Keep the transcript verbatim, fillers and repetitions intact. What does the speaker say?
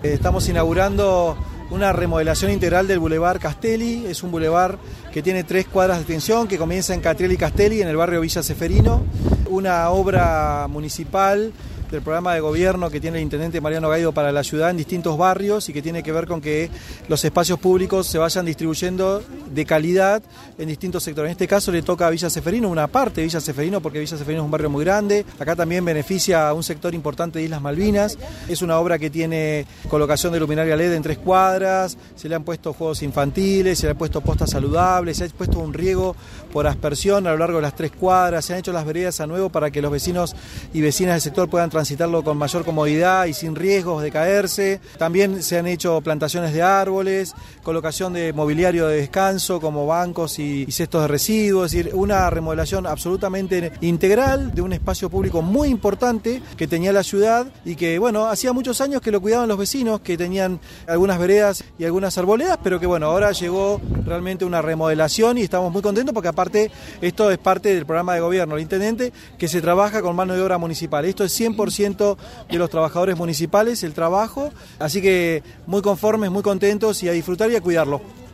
Estamos inaugurando una remodelación integral del Boulevard Castelli. Es un bulevar que tiene tres cuadras de extensión, que comienza en Catriel y Castelli, en el barrio Villa Ceferino. Una obra municipal del programa de gobierno que tiene el intendente Mariano Gaido para la ciudad en distintos barrios y que tiene que ver con que los espacios públicos se vayan distribuyendo de calidad en distintos sectores. En este caso le toca a Villa Ceferino, una parte de Villa Ceferino, porque Villa Ceferino es un barrio muy grande. Acá también beneficia a un sector importante de Islas Malvinas. Es una obra que tiene colocación de luminaria L E D en tres cuadras, se le han puesto juegos infantiles, se le han puesto postas saludables, se ha puesto un riego por aspersión a lo largo de las tres cuadras, se han hecho las veredas a nuevo para que los vecinos y vecinas del sector puedan transitarlo con mayor comodidad y sin riesgos de caerse. También se han hecho plantaciones de árboles, colocación de mobiliario de descanso como bancos y, y cestos de residuos, es decir, una remodelación absolutamente integral de un espacio público muy importante que tenía la ciudad y que, bueno, hacía muchos años que lo cuidaban los vecinos, que tenían algunas veredas y algunas arboledas, pero que, bueno, ahora llegó realmente una remodelación y estamos muy contentos porque aparte esto es parte del programa de gobierno del intendente, que se trabaja con mano de obra municipal. Esto es cien por ciento de los trabajadores municipales, el trabajo, así que muy conformes, muy contentos y a disfrutar y a cuidarlo.